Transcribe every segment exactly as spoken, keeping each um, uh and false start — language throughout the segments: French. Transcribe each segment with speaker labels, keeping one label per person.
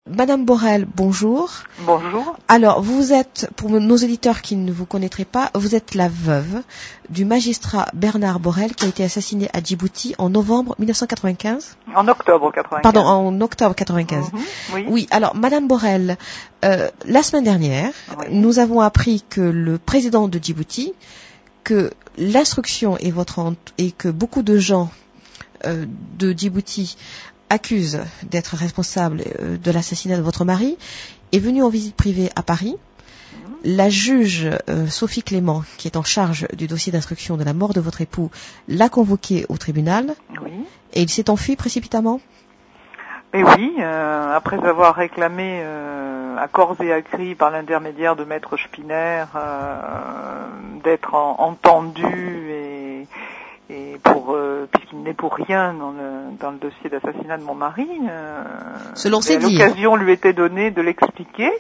Speaker 1: Madame Borel, bonjour.
Speaker 2: Bonjour.
Speaker 1: Alors, vous êtes, pour nos auditeurs qui ne vous connaîtraient pas, vous êtes la veuve du magistrat Bernard Borel qui a été assassiné à Djibouti en novembre mille neuf cent quatre-vingt-quinze.
Speaker 2: En octobre quatre-vingt-quinze.
Speaker 1: Pardon, en octobre quatre-vingt-quinze.
Speaker 2: Mm-hmm, oui.
Speaker 1: Oui, alors, Madame Borel, euh, la semaine dernière, oui. nous avons appris que le président de Djibouti, que l'instruction est votre et que beaucoup de gens euh, de Djibouti accusent d'être responsables euh, de l'assassinat de votre mari, est venu en visite privée à Paris. Mmh. La juge euh, Sophie Clément, qui est en charge du dossier d'instruction de la mort de votre époux, l'a convoqué au tribunal.
Speaker 2: Oui.
Speaker 1: Et il s'est enfui précipitamment.
Speaker 2: Et oui, euh, après avoir réclamé euh, à corps et à cri par l'intermédiaire de Maître Spinner euh, d'être en, entendu et, et pour euh, puisqu'il n'est pour rien dans le dans le dossier d'assassinat de mon mari. Euh,
Speaker 1: Selon ses dires.
Speaker 2: L'occasion lui était donnée de l'expliquer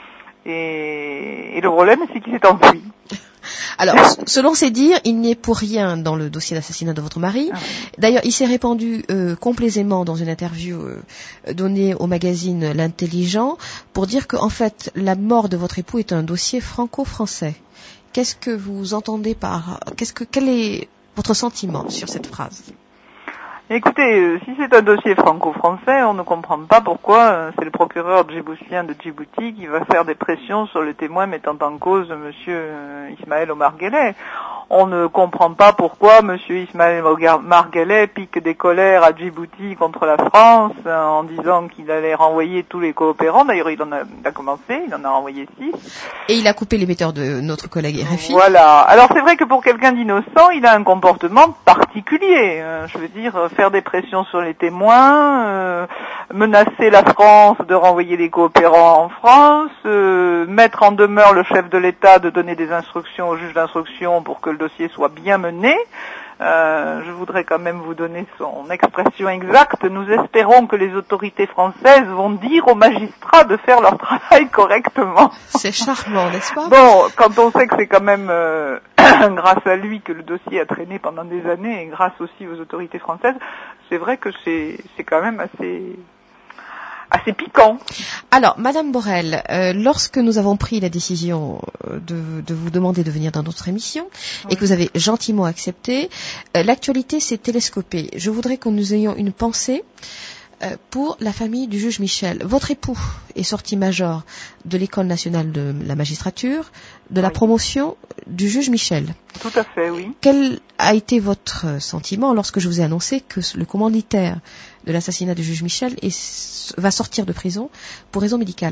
Speaker 2: et, et le problème c'est qu'il s'est enfui.
Speaker 1: Alors, selon ses dires, il n'est pour rien dans le dossier d'assassinat de votre mari. Ah oui. D'ailleurs, il s'est répandu euh, complaisamment dans une interview euh, donnée au magazine L'Intelligent pour dire qu'en fait, la mort de votre époux est un dossier franco-français. Qu'est-ce que vous entendez par... Qu'est-ce que, quel est votre sentiment sur cette phrase ?
Speaker 2: Écoutez, euh, si c'est un dossier franco-français, on ne comprend pas pourquoi euh, c'est le procureur djiboutien de Djibouti qui va faire des pressions sur le témoin mettant en cause monsieur euh, Ismaël Omar Guelleh. On ne comprend pas pourquoi monsieur Ismaël Omar Guelleh pique des colères à Djibouti contre la France euh, en disant qu'il allait renvoyer tous les coopérants. D'ailleurs, il en a, il a commencé, il en a renvoyé six.
Speaker 1: Et il a coupé l'émetteur de notre collègue R F I.
Speaker 2: Voilà. Alors c'est vrai que pour quelqu'un d'innocent, il a un comportement particulier. Euh, je veux dire, faire des pressions sur les témoins, euh, menacer la France de renvoyer les coopérants en France, euh, mettre en demeure le chef de l'État de donner des instructions au juge d'instruction pour que le dossier soit bien mené. Euh, je voudrais quand même vous donner son expression exacte. Nous espérons que les autorités françaises vont dire aux magistrats de faire leur travail correctement.
Speaker 1: C'est charmant, n'est-ce pas ?
Speaker 2: Bon, quand on sait que c'est quand même euh, grâce à lui que le dossier a traîné pendant des années et grâce aussi aux autorités françaises, c'est vrai que c'est, c'est quand même assez... assez piquant.
Speaker 1: Alors, Madame Borel, euh, lorsque nous avons pris la décision de, de vous demander de venir dans notre émission, oui. et que vous avez gentiment accepté, euh, l'actualité s'est télescopée. Je voudrais que nous ayons une pensée euh, pour la famille du juge Michel. Votre époux est sorti major de l'École nationale de la magistrature, de oui. la promotion du juge Michel.
Speaker 2: Tout à fait, oui.
Speaker 1: Quel a été votre sentiment lorsque je vous ai annoncé que le commanditaire de l'assassinat du juge Michel est, va sortir de prison pour raison médicale?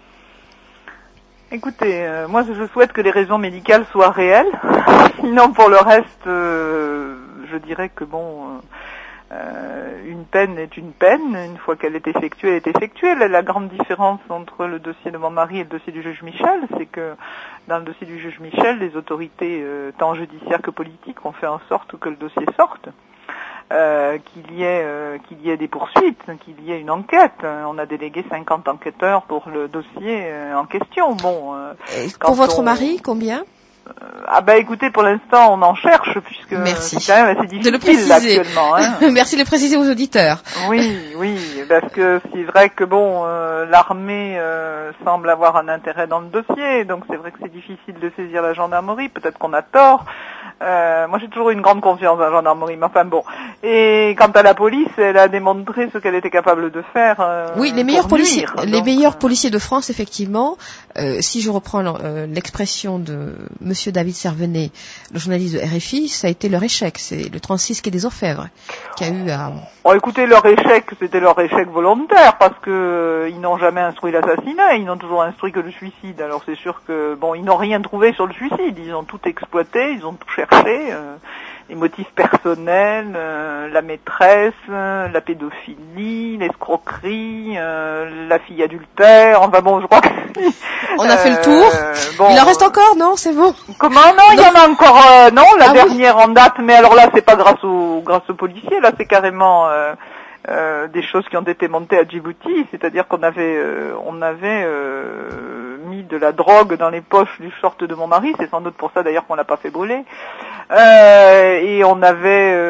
Speaker 2: Écoutez, euh, moi je souhaite que les raisons médicales soient réelles. Sinon, pour le reste, euh, je dirais que bon, euh, une peine est une peine. Une fois qu'elle est effectuée, elle est effectuée. La, la grande différence entre le dossier de mon mari et le dossier du juge Michel, c'est que dans le dossier du juge Michel, les autorités, euh, tant judiciaires que politiques, ont fait en sorte que le dossier sorte. Euh, qu'il y ait euh, qu'il y ait des poursuites, qu'il y ait une enquête. On a délégué cinquante enquêteurs pour le dossier euh, en question. Bon. Euh,
Speaker 1: pour votre
Speaker 2: on...
Speaker 1: mari, combien?
Speaker 2: euh, Ah bah écoutez, pour l'instant, on en cherche puisque
Speaker 1: Merci.
Speaker 2: c'est quand même assez difficile
Speaker 1: de le préciser.
Speaker 2: actuellement. Hein.
Speaker 1: Merci de le préciser aux auditeurs.
Speaker 2: Oui, oui, parce que c'est vrai que bon, euh, l'armée euh, semble avoir un intérêt dans le dossier, donc c'est vrai que c'est difficile de saisir la gendarmerie. Peut-être qu'on a tort. Euh, moi, j'ai toujours eu une grande confiance dans la gendarmerie, mais enfin bon. Et quant à la police, elle a démontré ce qu'elle était capable de faire. Euh,
Speaker 1: oui, les meilleurs policiers,
Speaker 2: nuire,
Speaker 1: les
Speaker 2: donc,
Speaker 1: meilleurs
Speaker 2: euh...
Speaker 1: policiers de France, effectivement. Euh, si je reprends euh, l'expression de Monsieur David Servenet, le journaliste de R F I, ça a été leur échec. C'est le trente-six quai des Orfèvres qui a eu à.
Speaker 2: Bon, écoutez, leur échec, c'était leur échec volontaire, parce que euh, ils n'ont jamais instruit l'assassinat, ils n'ont toujours instruit que le suicide. Alors c'est sûr que bon, ils n'ont rien trouvé sur le suicide, ils ont tout exploité, ils ont tout cherché. Euh, les motifs personnels, euh, la maîtresse, euh, la pédophilie, l'escroquerie, euh, la fille adultère, enfin bon, je crois que...
Speaker 1: On a euh, fait le tour. Bon, il en reste encore, non? C'est bon.
Speaker 2: Comment? Non, il y en a encore, euh, non, la ah, dernière oui. en date, mais alors là, c'est pas grâce aux, grâce aux policiers, là, c'est carrément... Euh, Euh, des choses qui ont été montées à Djibouti, c'est-à-dire qu'on avait, euh, on avait euh, mis de la drogue dans les poches du short de mon mari, c'est sans doute pour ça d'ailleurs qu'on l'a pas fait brûler, euh, et on avait euh,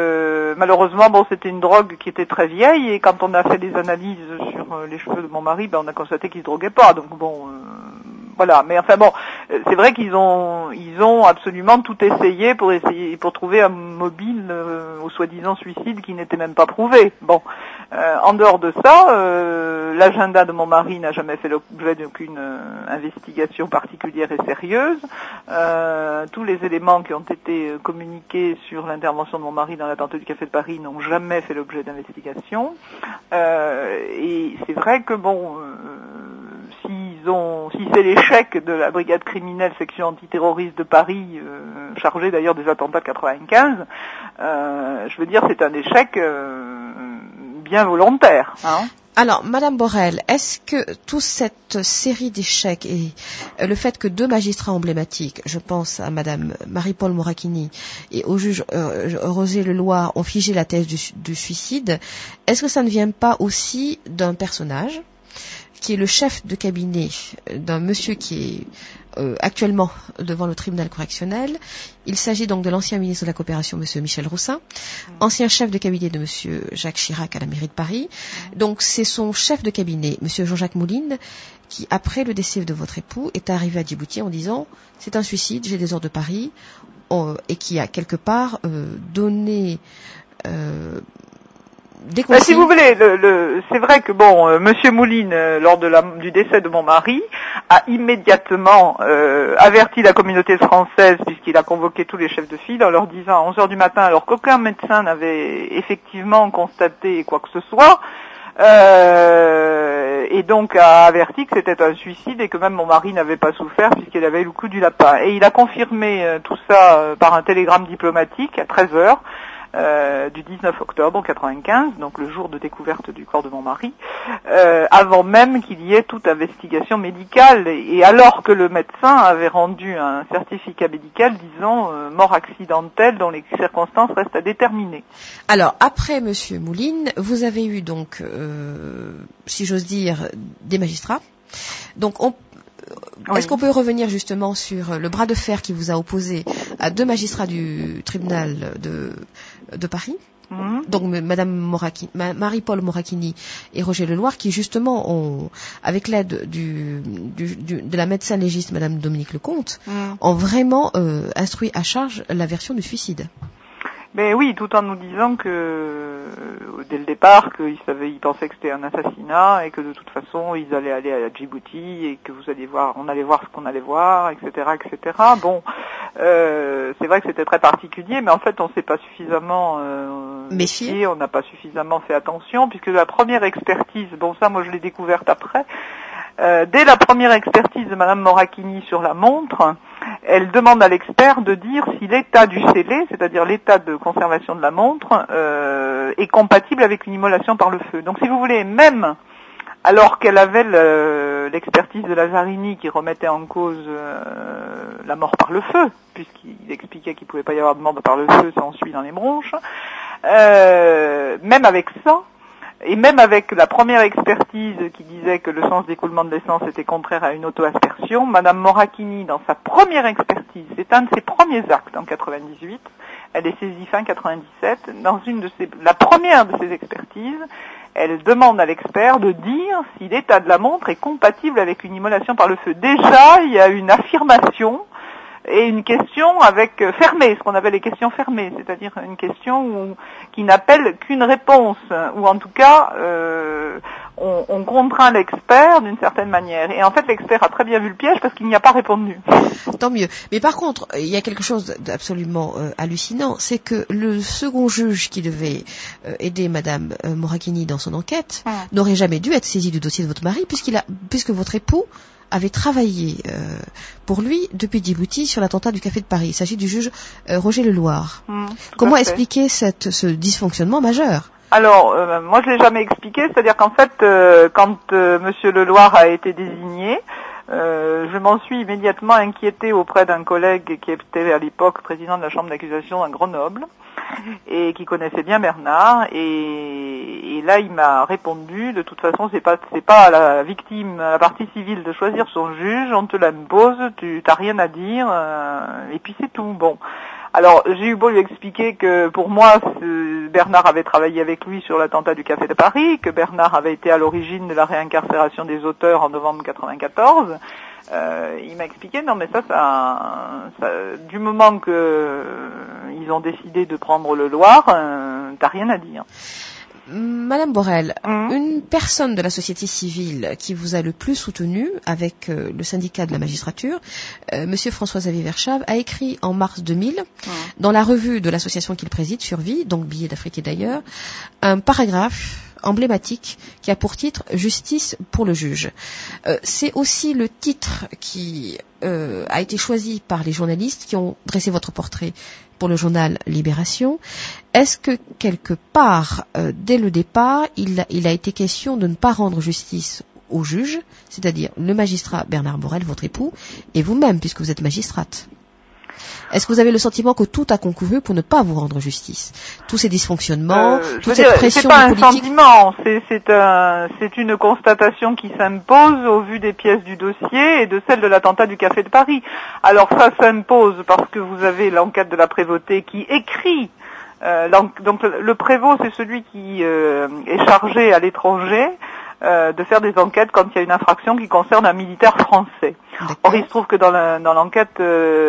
Speaker 2: euh, malheureusement, bon, c'était une drogue qui était très vieille, et quand on a fait des analyses sur euh, les cheveux de mon mari, ben, on a constaté qu'il se droguait pas. Donc bon, euh, voilà. Mais enfin bon, c'est vrai qu'ils ont, ils ont absolument tout essayé pour essayer, pour trouver un mobile euh, au soi-disant suicide qui n'était même pas prouvé. Bon, euh, en dehors de ça, euh, l'agenda de mon mari n'a jamais fait l'objet d'aucune euh, investigation particulière et sérieuse. Euh, tous les éléments qui ont été communiqués sur l'intervention de mon mari dans l'attentat du Café de Paris n'ont jamais fait l'objet d'investigation. Euh, et c'est vrai que bon, euh, s'ils ont, si c'est l'échec de la brigade criminelle section antiterroriste de Paris, euh, chargée d'ailleurs des attentats de quatre-vingt-quinze, euh, je veux dire c'est un échec euh, bien volontaire. Hein.
Speaker 1: Alors, Madame Borel, est-ce que toute cette série d'échecs et le fait que deux magistrats emblématiques, je pense à Madame Marie-Paul Moracchini et au juge euh, Roger Leloir, ont figé la thèse du, du suicide, est-ce que ça ne vient pas aussi d'un personnage qui est le chef de cabinet d'un monsieur qui est euh, actuellement devant le tribunal correctionnel? Il s'agit donc de l'ancien ministre de la Coopération, monsieur Michel Roussin, ancien chef de cabinet de monsieur Jacques Chirac à la mairie de Paris. Donc c'est son chef de cabinet, monsieur Jean-Jacques Mouline, qui, après le décès de votre époux, est arrivé à Djibouti en disant « c'est un suicide, j'ai des ordres de Paris euh, » et qui a quelque part euh, donné... Euh,
Speaker 2: Ben, si vous voulez, le, le, c'est vrai que bon, euh, Monsieur Mouline, euh, lors de la, du décès de mon mari, a immédiatement euh, averti la communauté française, puisqu'il a convoqué tous les chefs de file en leur disant à onze heures du matin, alors qu'aucun médecin n'avait effectivement constaté quoi que ce soit, euh, et donc a averti que c'était un suicide et que même mon mari n'avait pas souffert puisqu'il avait le coup du lapin. Et il a confirmé euh, tout ça euh, par un télégramme diplomatique à treize heures. Euh, du dix-neuf octobre quatre-vingt-quinze, donc le jour de découverte du corps de mon mari, euh, avant même qu'il y ait toute investigation médicale, et, et alors que le médecin avait rendu un certificat médical disant euh, mort accidentelle dont les circonstances restent à déterminer.
Speaker 1: Alors, après Monsieur Mouline, vous avez eu donc, euh, si j'ose dire, des magistrats. Donc, on
Speaker 2: Oui.
Speaker 1: Est-ce qu'on peut revenir justement sur le bras de fer qui vous a opposé à deux magistrats du tribunal de, de Paris, mmh. donc Madame Moracchini, Marie-Paul Moracchini et Roger Leloir, qui justement ont, avec l'aide du, du, du, de la médecin légiste Madame Dominique Lecomte, mmh. ont vraiment euh, instruit à charge la version du suicide.
Speaker 2: Mais oui, tout en nous disant que euh, dès le départ, qu'ils savaient, ils pensaient que c'était un assassinat et que de toute façon ils allaient aller à Djibouti et que vous alliez voir, on allait voir ce qu'on allait voir, et cetera, et cetera. Bon, euh, c'est vrai que c'était très particulier, mais en fait on s'est pas suffisamment euh, méfié, on n'a pas suffisamment fait attention puisque la première expertise, bon ça moi je l'ai découverte après. Euh, dès la première expertise de Madame Moracchini sur la montre, elle demande à l'expert de dire si l'état du scellé, c'est-à-dire l'état de conservation de la montre, euh, est compatible avec une immolation par le feu. Donc si vous voulez, même alors qu'elle avait le, l'expertise de Lazzarini qui remettait en cause euh, la mort par le feu, puisqu'il expliquait qu'il ne pouvait pas y avoir de mort par le feu, ça en suit dans les bronches, euh, même avec ça, et même avec la première expertise qui disait que le sens d'écoulement de l'essence était contraire à une auto-aspersion, Madame Moracchini, dans sa première expertise, c'est un de ses premiers actes en quatre-vingt-dix-huit, elle est saisie fin quatre-vingt-dix-sept, dans une de ses, la première de ses expertises, elle demande à l'expert de dire si l'état de la montre est compatible avec une immolation par le feu. Déjà, il y a une affirmation et une question avec euh, fermée, ce qu'on appelle les questions fermées, c'est-à-dire une question où, qui n'appelle qu'une réponse, ou en tout cas euh, on, on contraint l'expert d'une certaine manière. Et en fait l'expert a très bien vu le piège parce qu'il n'y a pas répondu.
Speaker 1: Tant mieux. Mais par contre, il y a quelque chose d'absolument euh, hallucinant, c'est que le second juge qui devait euh, aider Madame euh, Moracchini dans son enquête mmh. n'aurait jamais dû être saisi du dossier de votre mari puisqu'il a, puisque votre époux avait travaillé euh, pour lui depuis Djibouti sur l'attentat du Café de Paris. Il s'agit du juge euh, Roger Leloir. Mmh, Comment expliquer cette, ce dysfonctionnement majeur ?
Speaker 2: Alors, euh, moi je l'ai jamais expliqué, c'est-à-dire qu'en fait, euh, quand euh, Monsieur Leloir a été désigné, euh, je m'en suis immédiatement inquiétée auprès d'un collègue qui était à l'époque président de la chambre d'accusation à Grenoble et qui connaissait bien Bernard, et, et là il m'a répondu de toute façon c'est pas c'est pas à la victime, à la partie civile de choisir son juge, on te l'impose, tu t'as rien à dire, euh, et puis c'est tout. Bon. Alors, j'ai eu beau lui expliquer que pour moi, Bernard avait travaillé avec lui sur l'attentat du Café de Paris, que Bernard avait été à l'origine de la réincarcération des auteurs en novembre quatre-vingt-quatorze. Euh, il m'a expliqué, non mais ça, ça, ça du moment que euh, ils ont décidé de prendre le Loir, euh, t'as rien à dire.
Speaker 1: Madame Borel,
Speaker 2: Mmh.
Speaker 1: une personne de la société civile qui vous a le plus soutenu avec euh, le syndicat de la magistrature, euh, Monsieur François-Xavier Verschave, a écrit en mars deux mille, mmh. dans la revue de l'association qu'il préside, Survie, donc Billets d'Afrique et d'ailleurs, un paragraphe emblématique qui a pour titre « Justice pour le juge euh, ». C'est aussi le titre qui euh, a été choisi par les journalistes qui ont dressé votre portrait pour le journal Libération. Est-ce que quelque part, euh, dès le départ, il a, il a été question de ne pas rendre justice au juge, c'est-à-dire le magistrat Bernard Borel, votre époux, et vous-même, puisque vous êtes magistrate? Est-ce que vous avez le sentiment que tout a concouru pour ne pas vous rendre justice? Tous ces dysfonctionnements,
Speaker 2: euh,
Speaker 1: toute cette
Speaker 2: dire,
Speaker 1: pression
Speaker 2: c'est pas
Speaker 1: politique...
Speaker 2: un sentiment, c'est, c'est, un, c'est une constatation qui s'impose au vu des pièces du dossier et de celle de l'attentat du Café de Paris. Alors ça s'impose parce que vous avez l'enquête de la prévôté qui écrit. Euh, donc le prévôt, c'est celui qui euh, est chargé à l'étranger euh, de faire des enquêtes quand il y a une infraction qui concerne un militaire français. Or, il se trouve que dans, la, dans l'enquête,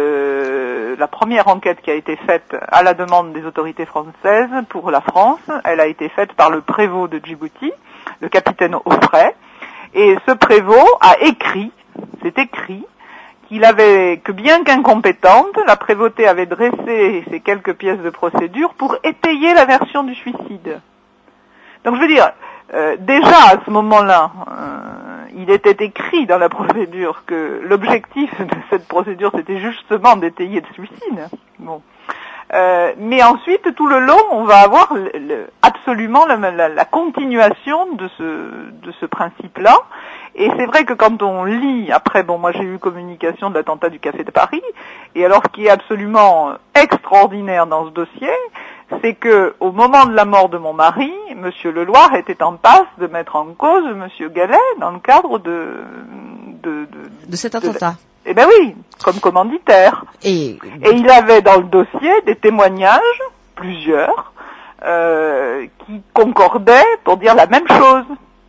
Speaker 2: euh, la première enquête qui a été faite à la demande des autorités françaises pour la France, elle a été faite par le prévôt de Djibouti, le capitaine Offray, et ce prévôt a écrit, c'est écrit, qu'il avait, que bien qu'incompétente, la prévôté avait dressé ces quelques pièces de procédure pour étayer la version du suicide. Donc je veux dire, euh, déjà à ce moment-là, euh, il était écrit dans la procédure que l'objectif de cette procédure c'était justement d'étayer le suicide. Bon. Euh, mais ensuite, tout le long, on va avoir le, le, absolument la, la, la continuation de ce, de ce principe-là. Et c'est vrai que quand on lit, après, bon, moi j'ai eu communication de l'attentat du Café de Paris, et alors ce qui est absolument extraordinaire dans ce dossier, c'est que au moment de la mort de mon mari, Monsieur Leloir était en passe de mettre en cause Monsieur Gallet dans le cadre de de de,
Speaker 1: de cet attentat.
Speaker 2: De, eh ben oui, comme commanditaire.
Speaker 1: Et,
Speaker 2: et il avait dans le dossier des témoignages, plusieurs, euh, qui concordaient pour dire la même chose.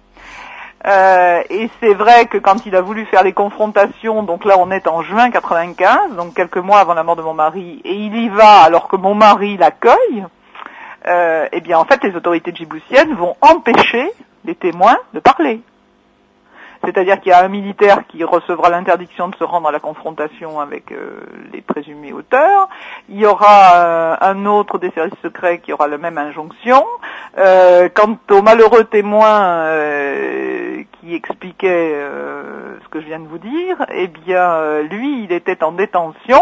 Speaker 2: Euh, et c'est vrai que quand il a voulu faire les confrontations, donc là on est en juin quatre-vingt-quinze, donc quelques mois avant la mort de mon mari, et il y va alors que mon mari l'accueille, euh, eh bien en fait les autorités djiboutiennes vont empêcher les témoins de parler. C'est-à-dire qu'il y a un militaire qui recevra l'interdiction de se rendre à la confrontation avec euh, les présumés auteurs. Il y aura euh, un autre des services secrets qui aura la même injonction. Euh, quant au malheureux témoin euh, qui expliquait euh, ce que je viens de vous dire, eh bien, euh, lui, il était en détention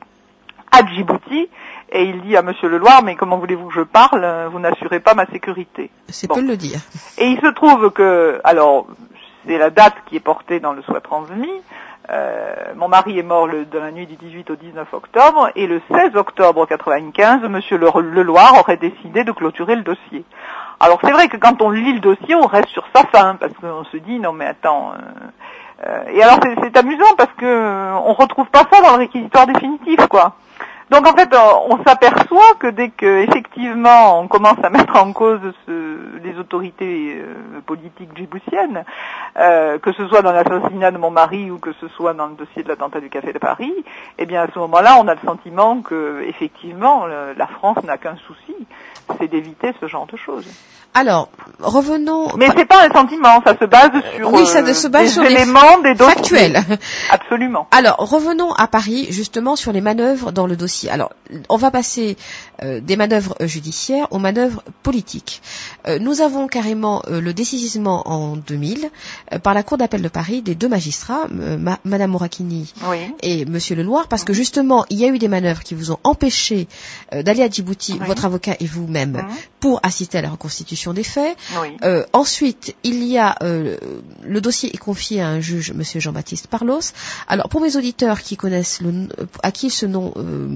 Speaker 2: à Djibouti. Et il dit à Monsieur Leloir, mais comment voulez-vous que je parle? Vous n'assurez pas ma sécurité.
Speaker 1: C'est
Speaker 2: bon.
Speaker 1: peu de le dire.
Speaker 2: Et il se trouve que, alors, c'est la date qui est portée dans le soit transmis. Euh, mon mari est mort le, dans la nuit du dix-huit au dix-neuf octobre, et le seize octobre quatre-vingt-quinze, Monsieur Le, Leloir aurait décidé de clôturer le dossier. Alors c'est vrai que quand on lit le dossier, on reste sur sa faim, parce qu'on se dit, non mais attends... Euh, euh, et alors c'est, c'est amusant, parce que euh, on retrouve pas ça dans le réquisitoire définitif, quoi. Donc en fait, on s'aperçoit que dès que effectivement on commence à mettre en cause ce, les autorités euh, politiques djiboutiennes, euh, que ce soit dans l'assassinat de mon mari ou que ce soit dans le dossier de l'attentat du Café de Paris, eh bien à ce moment-là, on a le sentiment que effectivement le, la France n'a qu'un souci, c'est d'éviter ce genre de choses.
Speaker 1: Alors, revenons...
Speaker 2: Mais c'est pas un sentiment, ça se base sur
Speaker 1: oui, ça se base
Speaker 2: des
Speaker 1: sur
Speaker 2: éléments, des dossiers.
Speaker 1: Factuels.
Speaker 2: Absolument.
Speaker 1: Alors, revenons à Paris, justement, sur les manœuvres dans le dossier. Alors, on va passer euh, des manœuvres judiciaires aux manœuvres politiques. Euh, nous avons carrément euh, le dessaisissement en deux mille euh, par la Cour d'appel de Paris des deux magistrats, euh, ma, Madame Morakini
Speaker 2: oui.
Speaker 1: et Monsieur Leloir, parce que justement, il y a eu des manœuvres qui vous ont empêché euh, d'aller à Djibouti, oui. votre avocat et vous-même, oui. pour assister à la reconstitution des faits.
Speaker 2: Oui.
Speaker 1: Euh, ensuite, il y a euh, le dossier est confié à un juge, Monsieur Jean-Baptiste Parlos. Alors, pour mes auditeurs qui connaissent le, à qui ce nom euh,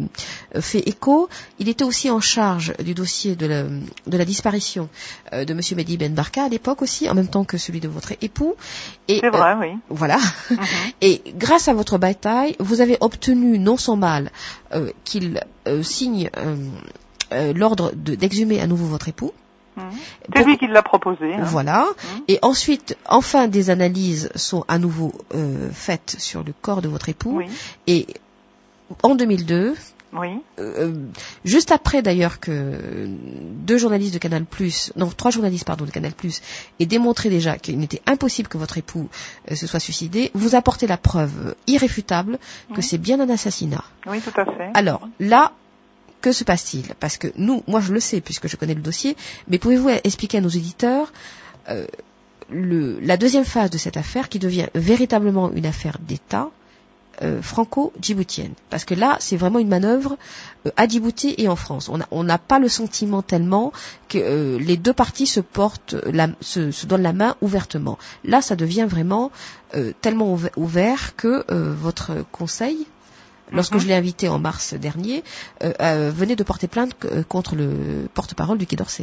Speaker 1: fait écho. Il était aussi en charge du dossier de la, de la disparition euh, de Monsieur Mehdi Ben Barka à l'époque aussi, en même temps que celui de votre époux.
Speaker 2: Et, c'est vrai, euh, oui.
Speaker 1: Voilà. Mm-hmm. Et grâce à votre bataille, vous avez obtenu non sans mal euh, qu'il euh, signe euh, euh, l'ordre de, d'exhumer à nouveau votre époux.
Speaker 2: C'est Pour... lui qui l'a proposé. Hein.
Speaker 1: Voilà. Mmh. Et ensuite, enfin, des analyses sont à nouveau euh, faites sur le corps de votre époux.
Speaker 2: Oui.
Speaker 1: Et en deux mille deux,
Speaker 2: oui.
Speaker 1: euh, juste après d'ailleurs que deux journalistes de Canal+, non, trois journalistes pardon de Canal+, aient démontré déjà qu'il n'était impossible que votre époux euh, se soit suicidé, vous apportez la preuve irréfutable que oui. c'est bien un assassinat.
Speaker 2: Oui, tout à fait.
Speaker 1: Alors là. Que se passe-t-il? Parce que nous, moi je le sais puisque je connais le dossier, mais pouvez-vous expliquer à nos éditeurs euh, le, la deuxième phase de cette affaire qui devient véritablement une affaire d'État euh, franco-djiboutienne? Parce que là, c'est vraiment une manœuvre euh, à Djibouti et en France. On n'a pas le sentiment tellement que euh, les deux parties se portent, la, se, se donnent la main ouvertement. Là, ça devient vraiment euh, tellement ouvert que euh, votre conseil, lorsque mm-hmm. je l'ai invité en mars dernier, euh, euh, venait de porter plainte euh, contre le porte-parole du Quai d'Orsay.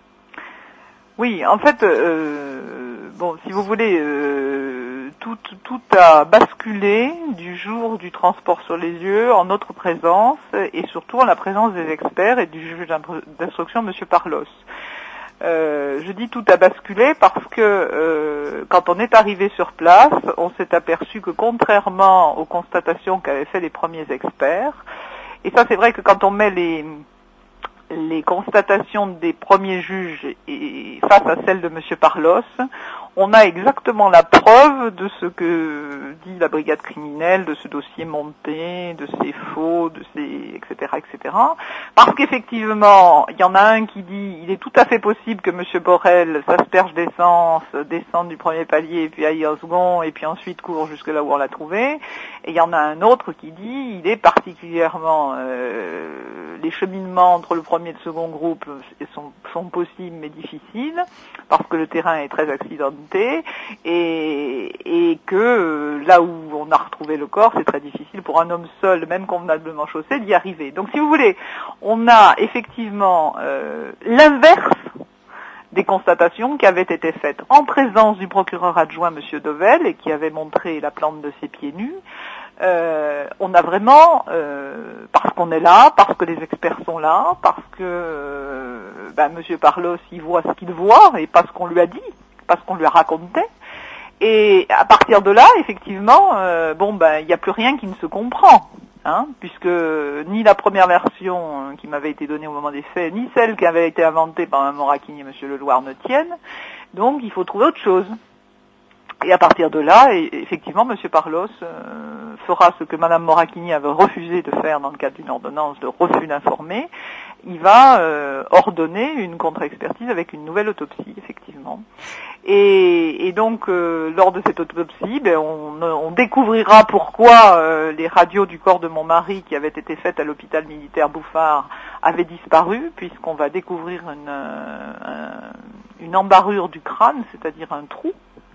Speaker 2: Oui, en fait, euh, bon, si vous voulez, euh, tout, tout a basculé du jour du transport sur les lieux en notre présence et surtout en la présence des experts et du juge d'instruction, M. Parlos. Euh, je dis tout a basculé parce que euh, quand on est arrivé sur place, on s'est aperçu que contrairement aux constatations qu'avaient fait les premiers experts, et ça c'est vrai que quand on met les les constatations des premiers juges et face à celles de M. Parlos, on a exactement la preuve de ce que dit la brigade criminelle, de ce dossier monté, de ces faux, de ces, et cetera, et cetera. Parce qu'effectivement, il y en a un qui dit, il est tout à fait possible que M. Borel s'asperge d'essence, descende du premier palier, et puis aille au second, et puis ensuite court jusque là où on l'a trouvé. Et il y en a un autre qui dit, il est particulièrement, euh, les cheminements entre le premier et le second groupe sont, sont possibles mais difficiles, parce que le terrain est très accidenté. Et, et que euh, là où on a retrouvé le corps, c'est très difficile pour un homme seul, même convenablement chaussé, d'y arriver. Donc si vous voulez, on a effectivement euh, l'inverse des constatations qui avaient été faites en présence du procureur adjoint M. Dovel et qui avait montré la plante de ses pieds nus. Euh, on a vraiment, euh, parce qu'on est là, parce que les experts sont là, parce que euh, ben, M. Parlos il voit ce qu'il voit et pas ce qu'on lui a dit, parce qu'on lui a raconté. Et à partir de là, effectivement, euh, bon ben il n'y a plus rien qui ne se comprend, hein, puisque ni la première version qui m'avait été donnée au moment des faits, ni celle qui avait été inventée par Mme Moracchini et M. Leloir ne tiennent. Donc il faut trouver autre chose. Et à partir de là, et, effectivement, M. Parlos euh, fera ce que Mme Moracchini avait refusé de faire dans le cadre d'une ordonnance de refus d'informer. Il va euh, ordonner une contre-expertise avec une nouvelle autopsie, effectivement. Et, et donc, euh, lors de cette autopsie, ben, on, on découvrira pourquoi euh, les radios du corps de mon mari, qui avaient été faites à l'hôpital militaire Bouffard, avaient disparu, puisqu'on va découvrir une, euh, une embarrure du crâne, c'est-à-dire un trou,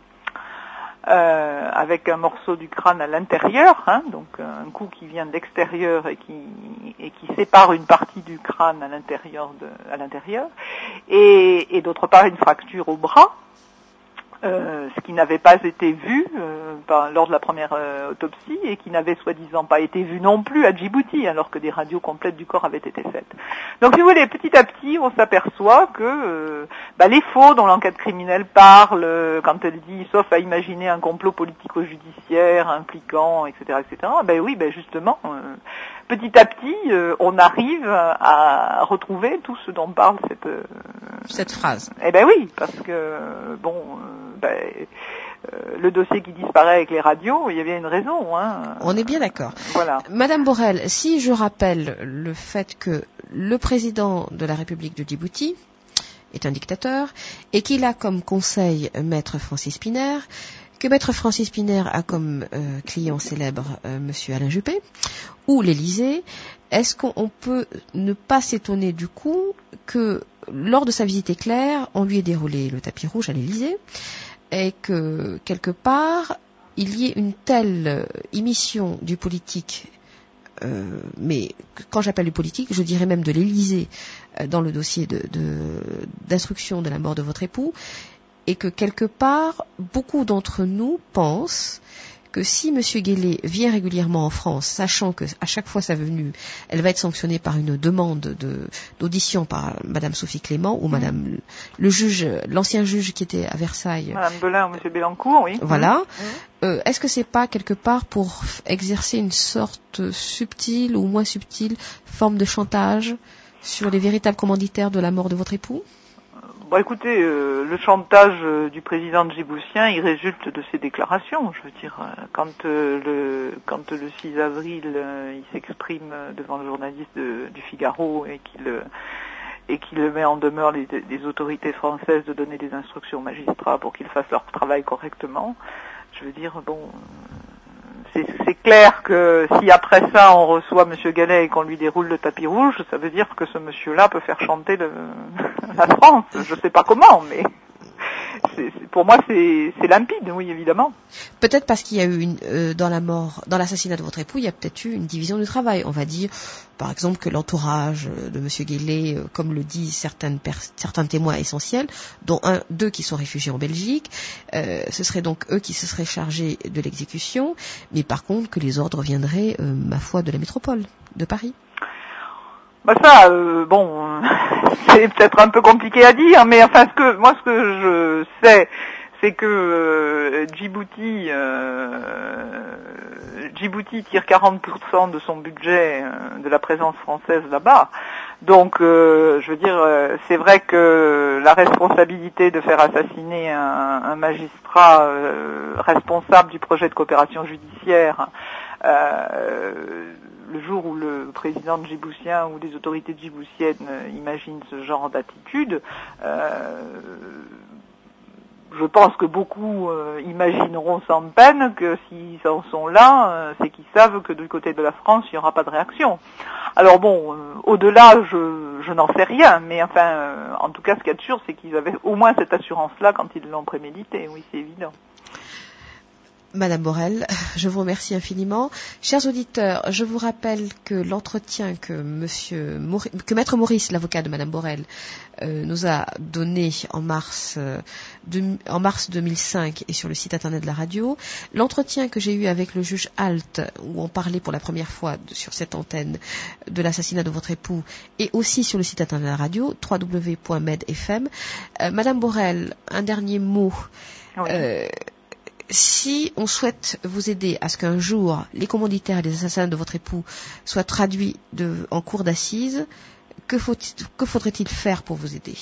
Speaker 2: Euh, avec un morceau du crâne à l'intérieur, hein, donc un coup qui vient de l'extérieur et qui, et qui sépare une partie du crâne à l'intérieur, de, à l'intérieur, et, et d'autre part une fracture au bras, euh, ce qui n'avait pas été vu euh, par, lors de la première euh, autopsie et qui n'avait soi-disant pas été vu non plus à Djibouti, alors que des radios complètes du corps avaient été faites. Donc si vous voulez, petit à petit, on s'aperçoit que euh, bah, les faux dont l'enquête criminelle parle, euh, quand elle dit, sauf à imaginer un complot politico-judiciaire impliquant, et cetera, et cetera, ben oui, ben justement, euh, petit à petit, euh, on arrive à retrouver tout ce dont parle cette... Euh,
Speaker 1: cette phrase.
Speaker 2: Eh ben oui, parce que, bon... Euh, Ben, euh, le dossier qui disparaît avec les radios, il y a bien une raison. Hein.
Speaker 1: On est bien d'accord.
Speaker 2: Voilà.
Speaker 1: Madame Borel, si je rappelle le fait que le président de la République de Djibouti est un dictateur et qu'il a comme conseil Maître Francis Piner, que Maître Francis Piner a comme euh, client célèbre euh, Monsieur Alain Juppé, ou l'Élysée, est-ce qu'on peut ne pas s'étonner du coup que lors de sa visite éclair, on lui ait déroulé le tapis rouge à l'Élysée et que, quelque part, il y ait une telle émission du politique euh, mais quand j'appelle du politique, je dirais même de l'Élysée euh, dans le dossier de, de, d'instruction de la mort de votre époux, et que quelque part, beaucoup d'entre nous pensent que si M. Guélé vient régulièrement en France, sachant que à chaque fois sa venue, elle va être sanctionnée par une demande de, d'audition par Mme Sophie Clément ou Mme mmh. le juge, l'ancien juge qui était à Versailles,
Speaker 2: Mme Belin ou M. Bélancourt, oui.
Speaker 1: Voilà.
Speaker 2: Mmh.
Speaker 1: Euh, est-ce que c'est pas quelque part pour exercer une sorte subtile ou moins subtile forme de chantage sur les véritables commanditaires de la mort de votre époux?
Speaker 2: Bon, écoutez, euh, le chantage euh, du président djiboutien, il résulte de ses déclarations. Je veux dire, euh, quand euh, le quand le six avril, euh, il s'exprime devant le journaliste de, du Figaro et qu'il euh, et qu'il met en demeure les, les autorités françaises de donner des instructions aux magistrats pour qu'ils fassent leur travail correctement. Je veux dire, bon, c'est, c'est clair que si après ça on reçoit M. Gallet et qu'on lui déroule le tapis rouge, ça veut dire que ce monsieur-là peut faire chanter le, la France. Je sais pas comment, mais c'est, c'est, pour moi c'est, c'est limpide, oui, évidemment.
Speaker 1: Peut-être parce qu'il y a eu une, euh, dans la mort, dans l'assassinat de votre époux, il y a peut-être eu une division du travail. On va dire, par exemple, que l'entourage de M. Guélé, euh, comme le disent certaines pers- certains témoins essentiels, dont un, deux qui sont réfugiés en Belgique, euh, ce seraient donc eux qui se seraient chargés de l'exécution, mais par contre que les ordres viendraient, euh, ma foi, de la métropole, de Paris.
Speaker 2: Bah ça, euh, bon, euh, c'est peut-être un peu compliqué à dire, mais enfin, ce que moi, ce que je sais, c'est que euh, Djibouti, euh, Djibouti tire quarante pour cent de son budget euh, de la présence française là-bas. Donc, euh, je veux dire, euh, c'est vrai que la responsabilité de faire assassiner un, un magistrat euh, responsable du projet de coopération judiciaire, euh, le jour où le président djiboutien ou les autorités djiboutiennes imaginent ce genre d'attitude, euh, je pense que beaucoup euh, imagineront sans peine que s'ils en sont là, euh, c'est qu'ils savent que du côté de la France, il n'y aura pas de réaction. Alors bon, euh, au-delà, je, je n'en sais rien, mais enfin, euh, en tout cas, ce qu'il y a de sûr, c'est qu'ils avaient au moins cette assurance-là quand ils l'ont prémédité, oui, c'est évident.
Speaker 1: Madame Borel, je vous remercie infiniment. Chers auditeurs, je vous rappelle que l'entretien que Monsieur Maurice, que Maître Maurice, l'avocat de Madame Borel, euh, nous a donné en mars, euh, de, en mars deux mille cinq et sur le site internet de la radio, l'entretien que j'ai eu avec le juge Alt, où on parlait pour la première fois de, sur cette antenne de l'assassinat de votre époux, et aussi sur le site internet de la radio, w w w point med point f m. Euh, Madame Borel, un dernier mot.
Speaker 2: Oui.
Speaker 1: Euh, Si on souhaite vous aider à ce qu'un jour les commanditaires et les assassins de votre époux soient traduits de, en cour d'assises, que, faut, que faudrait-il faire pour vous aider?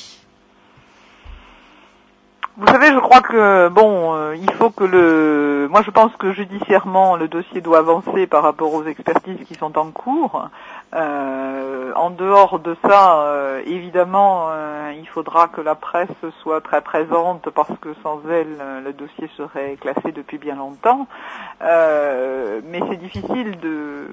Speaker 2: Vous savez, je crois que, bon, euh, il faut que le... Moi, je pense que judiciairement, le dossier doit avancer par rapport aux expertises qui sont en cours. Euh, en dehors de ça, euh, évidemment, euh, il faudra que la presse soit très présente parce que sans elle, le dossier serait classé depuis bien longtemps. Euh, mais c'est difficile de...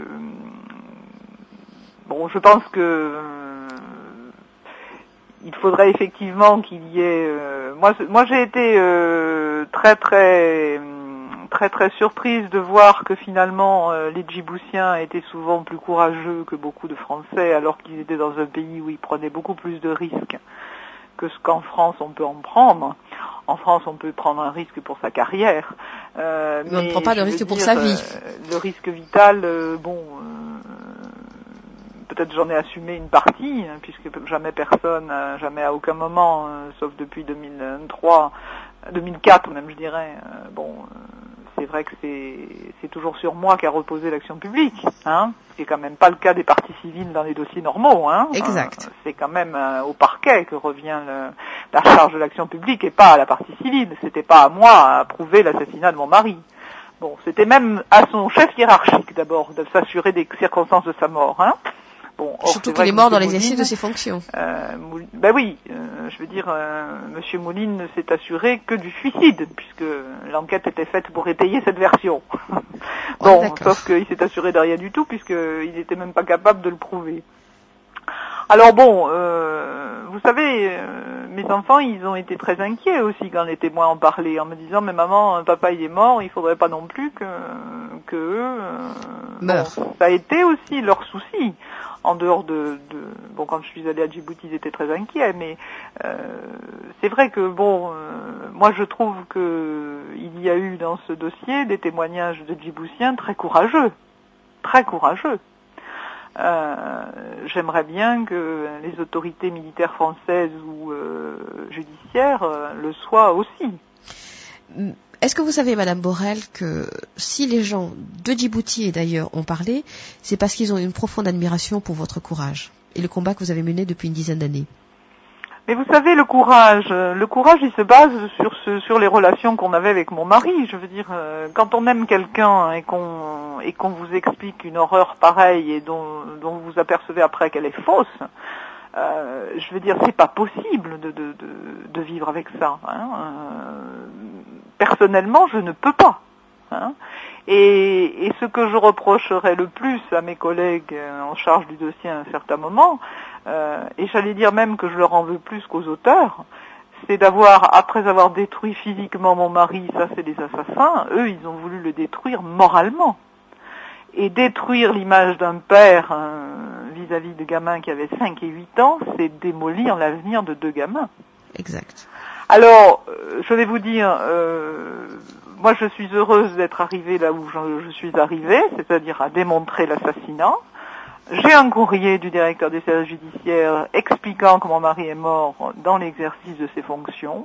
Speaker 2: Bon, je pense que... Euh, il faudrait effectivement qu'il y ait... Euh, moi, moi, j'ai été euh, très, très... très très surprise de voir que finalement euh, les Djiboutiens étaient souvent plus courageux que beaucoup de Français alors qu'ils étaient dans un pays où ils prenaient beaucoup plus de risques que ce qu'en France on peut en prendre. En France on peut prendre un risque pour sa carrière. Euh,
Speaker 1: mais on ne prend pas de risque pour sa vie.
Speaker 2: Euh, le risque vital, euh, bon... Euh, peut-être j'en ai assumé une partie, hein, puisque jamais personne, euh, jamais à aucun moment, euh, sauf depuis deux mille trois, deux mille quatre même je dirais, euh, bon... Euh, c'est vrai que c'est, c'est toujours sur moi qu'a reposé l'action publique, hein. C'est quand même pas le cas des parties civiles dans les dossiers normaux, hein.
Speaker 1: Exact.
Speaker 2: Euh, c'est quand même euh, au parquet que revient le, la charge de l'action publique et pas à la partie civile. C'était pas à moi à prouver l'assassinat de mon mari. Bon, c'était même à son chef hiérarchique d'abord de s'assurer des circonstances de sa mort, hein. Bon, or,
Speaker 1: surtout qu'il est mort dans l'exercice de ses fonctions.
Speaker 2: Euh, Moul... Ben oui, euh, je veux dire, euh, Monsieur Mouline ne s'est assuré que du suicide, puisque l'enquête était faite pour étayer cette version. Bon, oh, sauf qu'il s'est assuré de rien du tout, puisqu'il n'était même pas capable de le prouver. Alors bon, euh, vous savez, euh, mes enfants, ils ont été très inquiets aussi quand les témoins en parlaient, en me disant, mais maman, papa il est mort, il faudrait pas non plus que que eux, euh, bon, ça a été aussi leur souci. En dehors de, de, bon, quand je suis allée à Djibouti, ils étaient très inquiets, mais euh, c'est vrai que bon, euh, moi je trouve que il y a eu dans ce dossier des témoignages de Djiboutiens très courageux, très courageux. Euh, j'aimerais bien que les autorités militaires françaises ou euh, judiciaires euh, le soient aussi.
Speaker 1: Est-ce que vous savez, Madame Borel, que si les gens de Djibouti et d'ailleurs ont parlé, c'est parce qu'ils ont une profonde admiration pour votre courage et le combat que vous avez mené depuis une dizaine d'années?
Speaker 2: Mais vous savez, le courage, le courage, il se base sur ce, sur les relations qu'on avait avec mon mari. Je veux dire, euh, quand on aime quelqu'un et qu'on et qu'on vous explique une horreur pareille et dont, dont vous vous apercevez après qu'elle est fausse, euh, je veux dire, c'est pas possible de, de, de, de vivre avec ça. Hein. Euh, personnellement, je ne peux pas. Hein. Et, et ce que je reprocherais le plus à mes collègues en charge du dossier à un certain moment, euh, et j'allais dire même que je leur en veux plus qu'aux auteurs, c'est d'avoir, après avoir détruit physiquement mon mari, ça c'est des assassins, eux ils ont voulu le détruire moralement. Et détruire l'image d'un père euh, vis-à-vis de gamins qui avaient cinq et huit ans, c'est démolir l'avenir de deux gamins.
Speaker 1: Exact.
Speaker 2: Alors, euh, je vais vous dire, euh, moi je suis heureuse d'être arrivée là où je, je suis arrivée, c'est-à-dire à démontrer l'assassinat. J'ai un courrier du directeur des services judiciaires expliquant que mon mari est mort dans l'exercice de ses fonctions.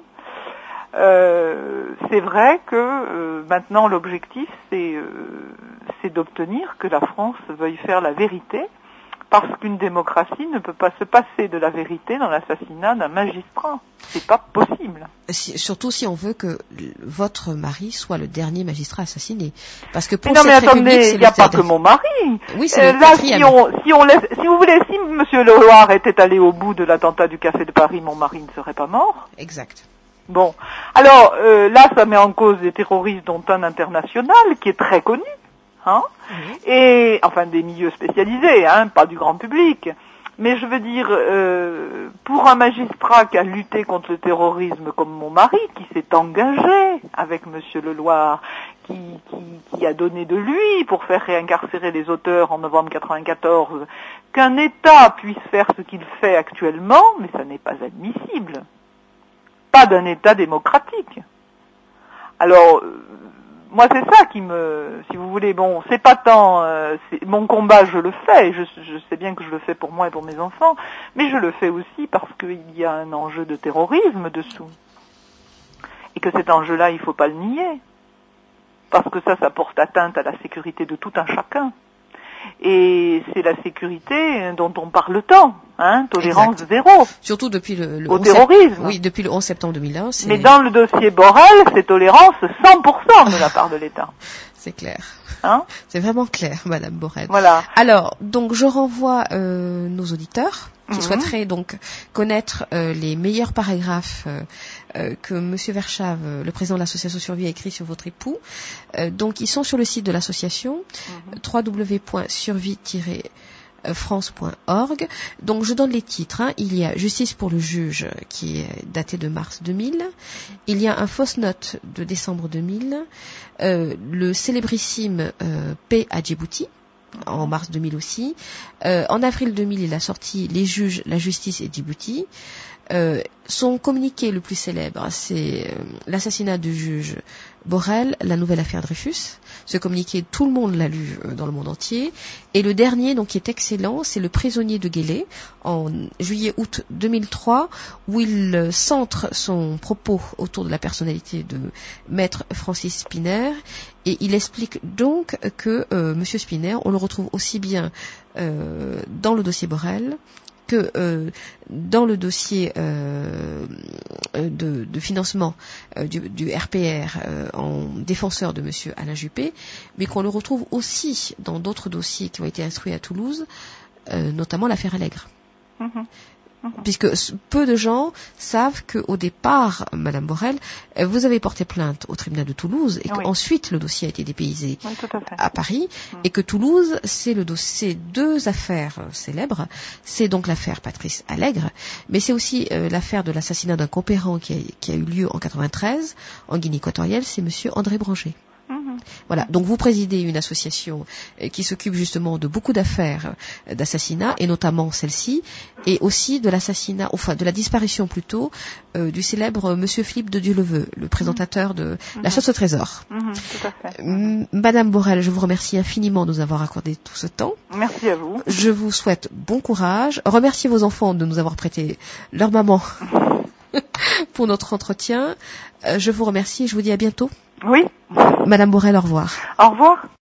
Speaker 2: Euh, c'est vrai que euh, maintenant l'objectif c'est, euh, c'est d'obtenir que la France veuille faire la vérité, parce qu'une démocratie ne peut pas se passer de la vérité dans l'assassinat d'un magistrat. C'est pas possible.
Speaker 1: Si, surtout si on veut que votre mari soit le dernier magistrat assassiné. Parce que pour
Speaker 2: mais non,
Speaker 1: cette
Speaker 2: mais attendez, il n'y a pas
Speaker 1: de...
Speaker 2: que mon mari.
Speaker 1: Oui, c'est
Speaker 2: euh,
Speaker 1: le
Speaker 2: là,
Speaker 1: quatrième.
Speaker 2: si on, si on laisse, si vous voulez, si Monsieur Leloir était allé au bout de l'attentat du Café de Paris, mon mari ne serait pas mort.
Speaker 1: Exact.
Speaker 2: Bon. Alors, euh, là, ça met en cause des terroristes, dont un international, qui est très connu. Hein, mmh. Et enfin des milieux spécialisés, hein, pas du grand public. Mais je veux dire, euh, pour un magistrat qui a lutté contre le terrorisme comme mon mari, qui s'est engagé avec Monsieur Leloir, qui, qui, qui a donné de lui pour faire réincarcérer les auteurs en novembre quatre-vingt-quatorze, qu'un État puisse faire ce qu'il fait actuellement, mais ça n'est pas admissible. Pas d'un État démocratique. Alors, euh, moi, c'est ça qui me, si vous voulez, bon, c'est pas tant, euh, c'est, mon combat, je le fais, je, je sais bien que je le fais pour moi et pour mes enfants, mais je le fais aussi parce qu'il y a un enjeu de terrorisme dessous. Et que cet enjeu-là, il faut pas le nier. Parce que ça, ça porte atteinte à la sécurité de tout un chacun. Et c'est la sécurité dont on parle tant, hein, tolérance exact. Zéro.
Speaker 1: Surtout depuis le, le
Speaker 2: au terrorisme.
Speaker 1: Sept... Oui, depuis le onze septembre deux mille un. C'est...
Speaker 2: Mais dans le dossier Borel, c'est tolérance cent pour cent de la part de l'État.
Speaker 1: C'est clair.
Speaker 2: Hein?
Speaker 1: C'est vraiment clair, Madame Borel.
Speaker 2: Voilà.
Speaker 1: Alors, donc, je renvoie euh, nos auditeurs qui mm-hmm. souhaiteraient donc connaître euh, les meilleurs paragraphes euh, euh, que Monsieur Verschave, euh, le président de l'association Survie, a écrit sur votre époux. Euh, donc, ils sont sur le site de l'association mm-hmm. w w w point survie tiret france point org. Donc je donne les titres. Hein. Il y a Justice pour le juge qui est daté de mars deux mille. Il y a un fausse note de décembre deux mille. Euh, le célébrissime euh, Paix à Djibouti en mars deux mille aussi. Euh, en avril deux mille, il a sorti Les juges, la justice et Djibouti. Euh, son communiqué le plus célèbre, c'est euh, l'assassinat du juge Borel, la nouvelle affaire Dreyfus. Ce communiqué, tout le monde l'a lu euh, dans le monde entier. Et le dernier, donc, qui est excellent, c'est Le prisonnier de Guélé, en juillet-août deux mille trois, où il euh, centre son propos autour de la personnalité de maître Francis Spinner. Et il explique donc que euh, Monsieur Spinner, on le retrouve aussi bien euh, dans le dossier Borel que euh, dans le dossier euh, de, de financement euh, du, du R P R euh, en défenseur de Monsieur Alain Juppé, mais qu'on le retrouve aussi dans d'autres dossiers qui ont été instruits à Toulouse, euh, notamment l'affaire Allègre.
Speaker 2: Mmh. Mhm.
Speaker 1: Puisque peu de gens savent qu'au départ, Madame Borel, vous avez porté plainte au tribunal de Toulouse et
Speaker 2: Oui.
Speaker 1: qu'ensuite le dossier a été dépaysé
Speaker 2: Oui, tout à fait.
Speaker 1: à Paris
Speaker 2: Mhm.
Speaker 1: et que Toulouse, c'est le dossier, deux affaires célèbres. C'est donc l'affaire Patrice Allègre, mais c'est aussi euh, l'affaire de l'assassinat d'un coopérant qui a, qui a eu lieu en quatre-vingt-treize en Guinée équatoriale, c'est Monsieur André Branger.
Speaker 2: Mhm.
Speaker 1: Voilà, donc vous présidez une association euh, qui s'occupe justement de beaucoup d'affaires euh, d'assassinat, et notamment celle-ci, et aussi de l'assassinat, enfin de la disparition plutôt, euh, du célèbre Monsieur Philippe de Dieuleveux, le présentateur de
Speaker 2: Mhm.
Speaker 1: La chasse au trésor.
Speaker 2: Mhm, tout à fait.
Speaker 1: M- Madame Borel, je vous remercie infiniment de nous avoir accordé tout ce temps.
Speaker 2: Merci à vous.
Speaker 1: Je vous souhaite bon courage. Remerciez vos enfants de nous avoir prêté leur maman pour notre entretien. Euh, Je vous remercie et je vous dis à bientôt.
Speaker 2: Oui.
Speaker 1: Madame Borel, au revoir.
Speaker 2: Au revoir.